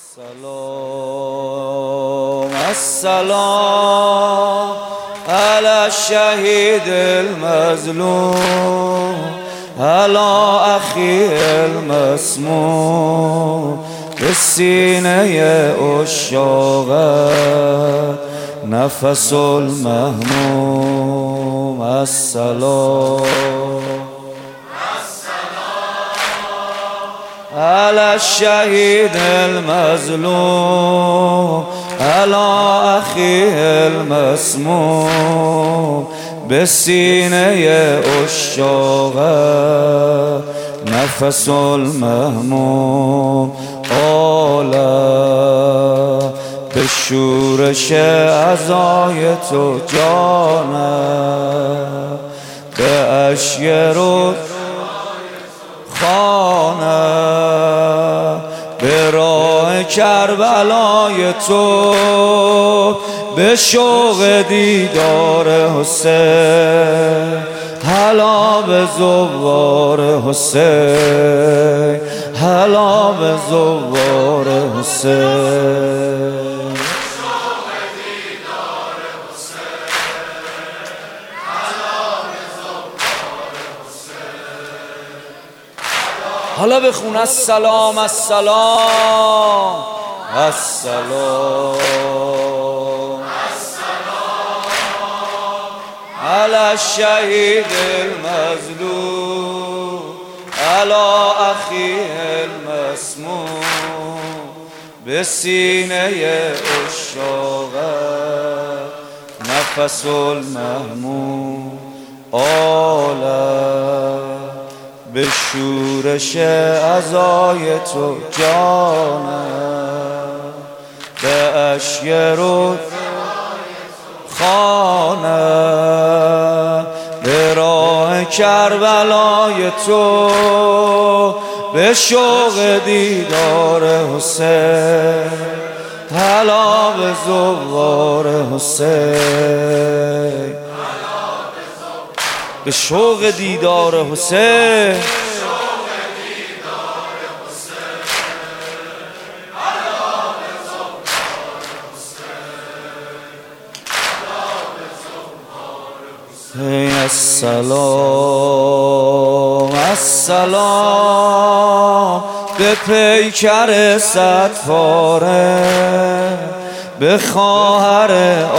السلام السلام على الشهيد المظلوم على أخي المسموم بالسینه عشاق نفس المهموم. السلام على الشهيد المظلوم على أخي المسموم بالسینه عشاق نفس المهموم. عالم به شورش عزای تو جانم به اشک رود خانم به راه کربلای تو به شوق دیدار حسین هلا به زوار حسین هلا به زوار حسین. حالا بخون السلام السلام السلام على الشهيد المظلوم على أخي المسموم بالسینه عشاق نفس المهموم. عالم به شورش عزای تو جانم به اشک رود خانم به راه کربلای تو به شوق دیدار حسین هلا به زوار حسین به شوق دیدار حسین. السلام السلام به پیکر صدفاره به خواهر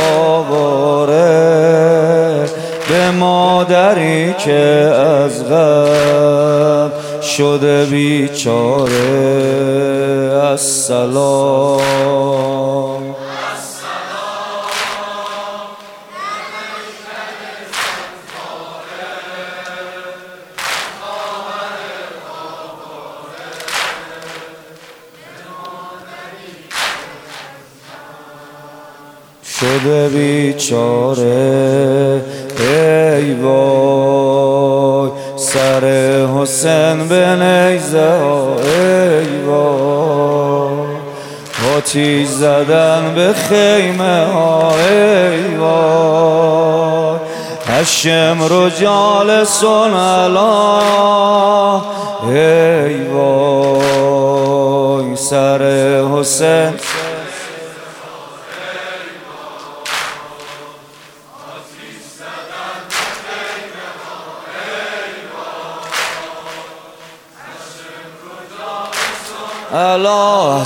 آواره به مادری که از غم شده بیچاره. السلام شده بیچاره. ای وای سر حسین به نیزه ها ای وای آتیش زدن به خیمه ها ای وای هشم رجال سنلا ای وای سر حسین الله.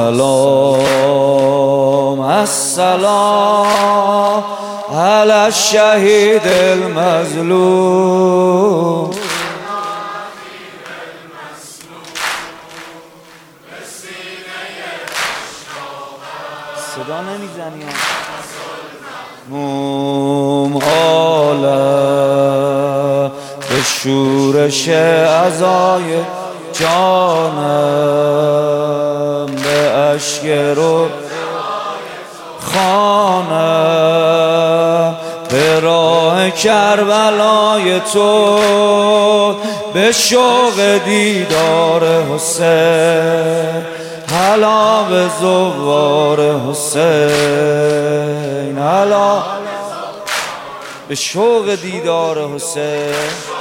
السلام السلام على الشهيد المظلوم صدا نمیزنی عالم به شورش عزای جانم به اشک رود خانم به راه کربلای تو به شوق دیدار حسین هلا به زوار حسین هلا به شوق دیدار حسین.